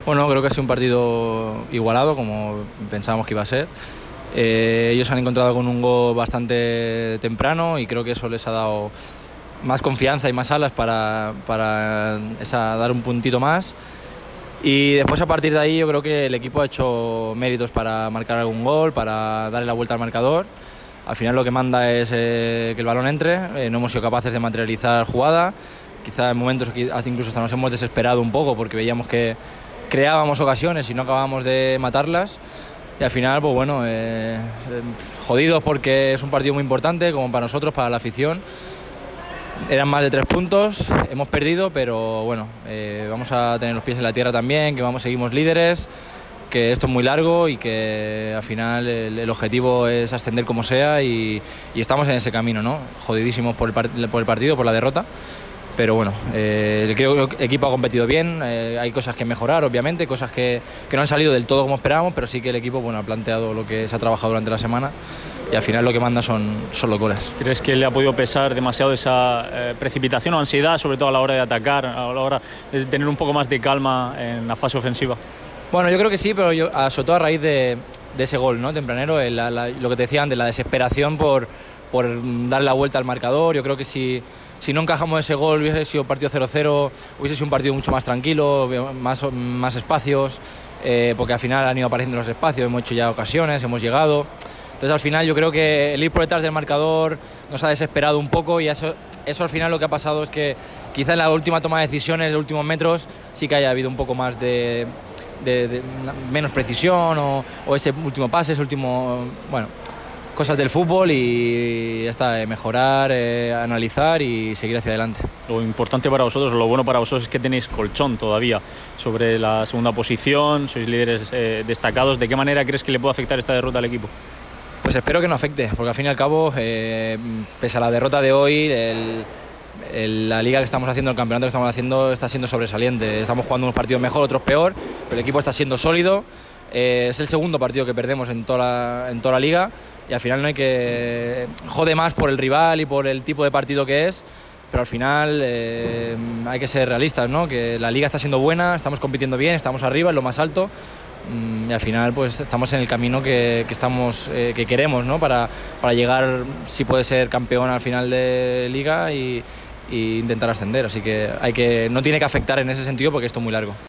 Bueno, creo que ha sido un partido igualado, como pensábamos que iba a ser. Ellos han encontrado con un gol bastante temprano y creo que eso les ha dado más confianza y más alas para dar un puntito más. Y después, a partir de ahí, yo creo que el equipo ha hecho méritos para marcar algún gol, para darle la vuelta al marcador. Al final lo que manda es que el balón entre. No hemos sido capaces de materializar jugada. Quizá en momentos hasta incluso hasta nos hemos desesperado un poco porque veíamos que creábamos ocasiones y no acabábamos de matarlas. Y al final, pues bueno, jodidos porque es un partido muy importante, como para nosotros, para la afición. Eran más de 3 puntos, hemos perdido, pero bueno, vamos a tener los pies en la tierra también, que seguimos líderes, que esto es muy largo y que al final el objetivo es ascender como sea y estamos en ese camino, ¿no? Jodidísimos por el partido, por la derrota. Pero bueno, creo que el equipo ha competido bien, hay cosas que mejorar, obviamente, cosas que no han salido del todo como esperábamos, pero sí que el equipo ha planteado lo que se ha trabajado durante la semana y al final lo que manda son los goles. ¿Crees que le ha podido pesar demasiado esa precipitación o ansiedad, sobre todo a la hora de atacar, a la hora de tener un poco más de calma en la fase ofensiva? Bueno, yo creo que sí, pero sobre todo a raíz de ese gol, ¿no?, tempranero, lo que te decía antes, la desesperación por dar la vuelta al marcador. Yo creo que si no encajamos ese gol, hubiese sido partido 0-0, hubiese sido un partido mucho más tranquilo, más espacios, porque al final han ido apareciendo los espacios, hemos hecho ya ocasiones, hemos llegado. Entonces al final yo creo que el ir por detrás del marcador nos ha desesperado un poco y eso al final lo que ha pasado es que quizá en la última toma de decisiones, en los últimos metros, sí que haya habido un poco más de menos precisión o ese último pase, ese último... Bueno, cosas del fútbol y ya está, mejorar, analizar y seguir hacia adelante. Lo importante para vosotros, lo bueno para vosotros es que tenéis colchón todavía sobre la segunda posición, sois líderes destacados. ¿De qué manera crees que le puede afectar esta derrota al equipo? Pues espero que no afecte, porque al fin y al cabo, pese a la derrota de hoy, la liga que estamos haciendo, el campeonato que estamos haciendo está siendo sobresaliente. Estamos jugando unos partidos mejor, otros peor, pero el equipo está siendo sólido. Es el segundo partido que perdemos en toda la liga y al final no hay que jode más por el rival y por el tipo de partido que es, pero al final hay que ser realistas, ¿no? Que la liga está siendo buena, estamos compitiendo bien, estamos arriba, en lo más alto, y al final pues estamos en el camino que queremos, ¿no? Para llegar, si puede ser, campeón al final de liga y intentar ascender, así que no tiene que afectar en ese sentido porque esto es muy largo.